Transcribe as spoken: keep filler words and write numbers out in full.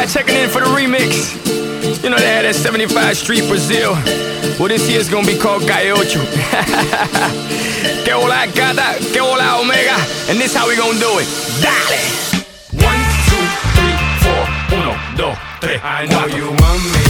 Everybody checking in for the remix. You know they had that seventy-five Street Brazil. Well, this year's gonna be called Gaiocho. Que hola gata, que hola omega. And this how we gonna do it. Dale! One, two, three, four. Uno, dos, tres. I know you want me.